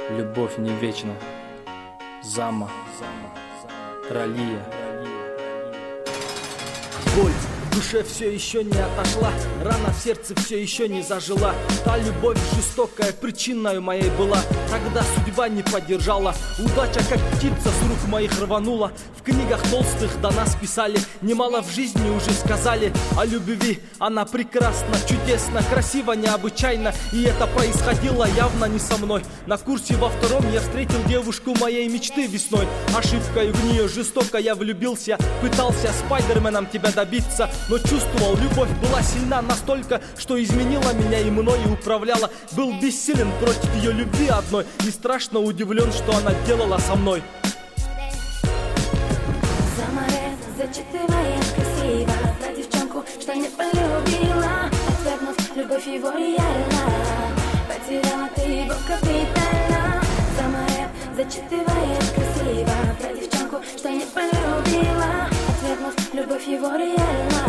Любовь не вечна. Зама, Ралия. Боль в душе все еще не отошла, рана в сердце все еще не зажила. Та любовь жестокая причиной моей была, тогда судьба не поддержала. Удача как птица с рук моих рванула. В книгах толстых до нас писали, немало в жизни уже сказали о любви. Она прекрасна, чудесна, красива, необычайна. И это происходило явно не со мной. На курсе во втором я встретил девушку моей мечты весной. Ошибкой в нее жестоко я влюбился. Пытался Спайдерменом тебя добиться, но чувствовал, любовь была сильна настолько, что изменила меня и мною управляла. Был бессилен против ее любви одной, и страшно удивлен, что она делала со мной. Зачитывает красиво про девчонку, что не полюбила, отвергнув любовь его реально. Потеряла ты его капитально. Самая зачитывает красиво про девчонку, что не полюбила, отвергнув любовь его реально.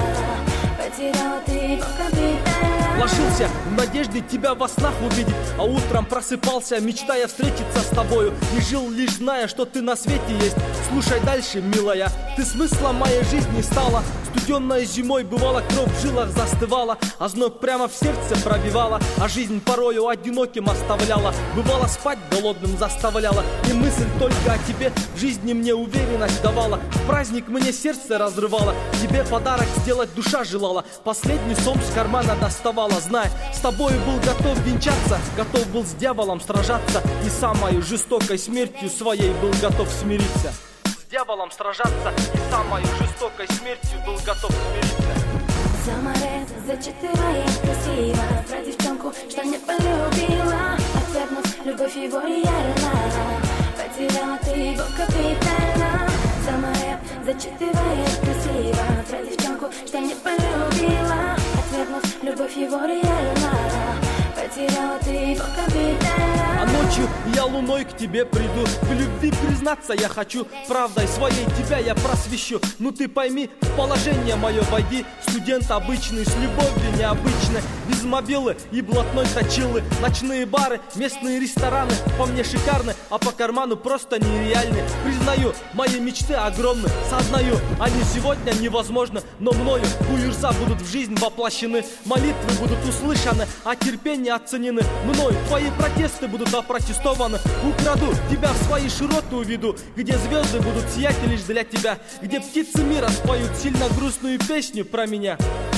Потеряла ты его капитально. Ложился в надежде тебя во снах увидеть, а утром просыпался, мечтая встретиться с тобою. И жил лишь зная, что ты на свете есть. Слушай дальше, милая, ты смыслом моей жизни стала. Студенной зимой бывало, кровь в жилах застывала, а зноб прямо в сердце пробивала, а жизнь порою одиноким оставляла. Бывало, спать голодным заставляла, и мысль только о тебе в жизни мне уверенность давала. В праздник мне сердце разрывало, тебе подарок сделать душа желала. Последний сом с кармана доставала, зная, с тобою был готов венчаться, готов был с дьяволом сражаться, и самой жестокой смертью своей был готов смириться. С дьяволом сражаться, и самой жестокой смертью был готов смириться. Саморез зачитывает красиво про девчонку, что не полюбила, отвергнув любовь его реально. Потеряла ты его капитально. Саморез зачитывает красиво про девчонку, что не полюбила, отвергнув любовь его реально. Потеряла ты его капитально. А ночью я луной к тебе приду, в любви признаться я хочу, правдой своей тебя я просвещу. Ну ты пойми, в положение мое войди, студент обычный, с любовью необычной, без мобилы и блатной точилы. Ночные бары, местные рестораны, по мне шикарны, а по карману просто нереальны. Признаю, мои мечты огромны, сознаю, они сегодня невозможны, но мною буйрса будут в жизнь воплощены. Молитвы будут услышаны, а терпение оценены мною. Твои протесты будут опротестованы. Украду тебя в свои широты уведу, где звезды будут сиять лишь для тебя, где птицы мира споют сильно грустную песню про меня.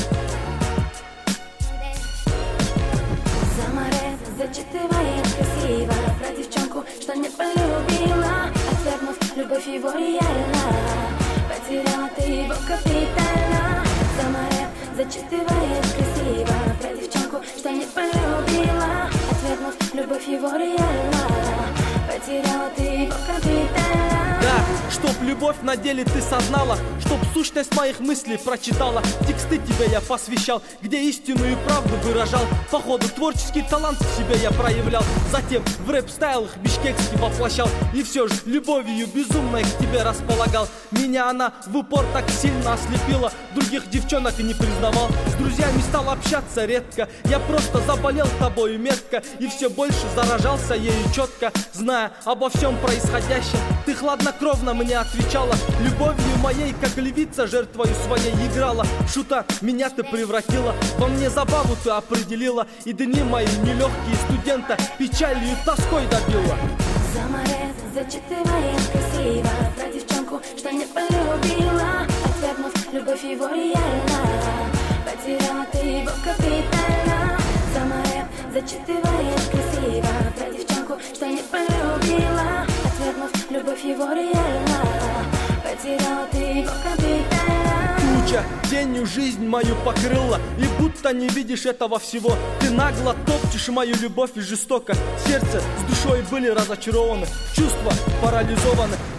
Саморез зачитывает красиво про девчонку, что не полюбила, отвергнув любовь его реально. Потеряла ты его капитально. Саморез зачитывает красиво про девчонку, что не полюбила, отвергнув любовь его реально. Потеряла ты его капитально. Да, чтоб любовь на деле ты сознала, чтоб сущность моих мыслей прочитала. Тексты тебе я посвящал, где истину и правду выражал. Походу творческий талант в себе я проявлял, затем в рэп-стайлах бишкекский воплощал. И все же любовью безумной к тебе располагал. Меня она в упор так сильно ослепила, других девчонок и не признавал. С друзьями стал общаться редко, я просто заболел тобою метко, и все больше заражался ею четко. Зная обо всем происходящем, ты хладнокровно мне отвечала. Любовью моей, как львица, жертвою своей играла. В шута меня ты превратила, во мне забаву ты определила, и дни мои нелегкие студента печалью и тоской добила. Саморез зачитывает красиво про девчонку, что не полюбила, отвергнув любовь его реально. Потеряла ты его капитально. Саморез зачитывает красиво про девчонку, что не полюбила, отвергнув любовь его реально. Потеряла ты его капитально. Туча тенью жизнь мою покрыла, и будто не видишь этого всего. Ты нагло топчешь мою любовь и жестоко. Сердце с душой были разочарованы, чувства парализованы.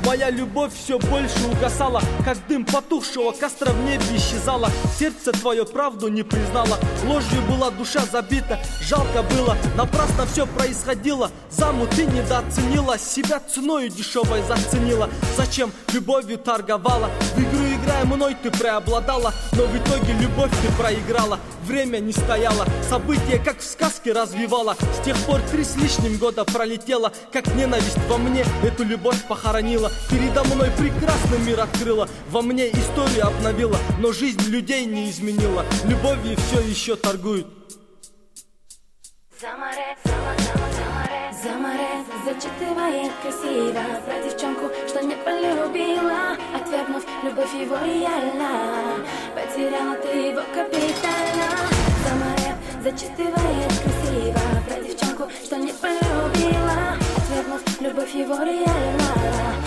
Моя любовь все больше угасала, как дым потухшего костра в небе исчезала. Сердце твое правду не признало, ложью была душа забита. Жалко было, напрасно все происходило. Заму ты недооценила, себя ценою дешевой заценила. Зачем любовью торговала? В игру играя мной ты преобладала, но в итоге любовь ты проиграла. Время не стояло, события как в сказке развивала. С тех пор 3 с лишним года пролетело, как ненависть во мне эту любовь похоронила. Передо мной прекрасный мир открыла, во мне историю обновила, но жизнь людей не изменила. Любовью все еще торгуют. Замарет, зачитывает красиво про девчонку, что не полюбила, отвергнув любовь его реально. Потеряла ты его капитально. Замарет, зачитывает красиво про девчонку, что не полюбила, отвергнув любовь его реально.